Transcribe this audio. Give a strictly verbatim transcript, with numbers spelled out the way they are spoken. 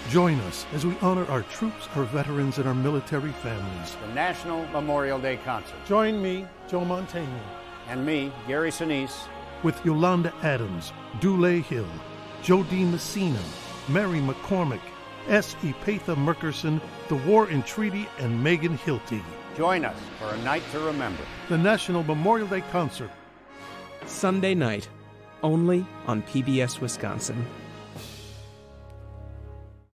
Join us as we honor our troops, our veterans, and our military families. The National Memorial Day Concert. Join me, Joe Mantegna. And me, Gary Sinise. With Yolanda Adams, Dule Hill, Jodine Messina, Mary McCormick, S. Epatha Murkerson, The War and Treaty, and Megan Hilty. Join us for a night to remember. The National Memorial Day Concert. Sunday night, only on P B S Wisconsin.